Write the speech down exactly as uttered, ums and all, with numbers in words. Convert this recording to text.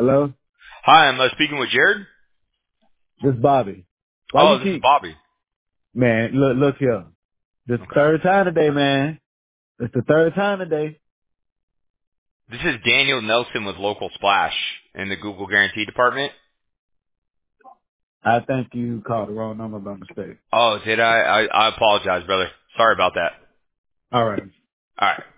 Hello? Hi, I'm uh, speaking with Jared. This Bobby. Why Oh, you this is keep, Bobby. man, look, look here. This the Okay. third time today, man. It's the third time today. This is Daniel Nelson with Local Splash in the Google Guarantee Department. I think you called the wrong number by mistake. Oh, did I? I, I apologize, brother. Sorry about that. All right. All right.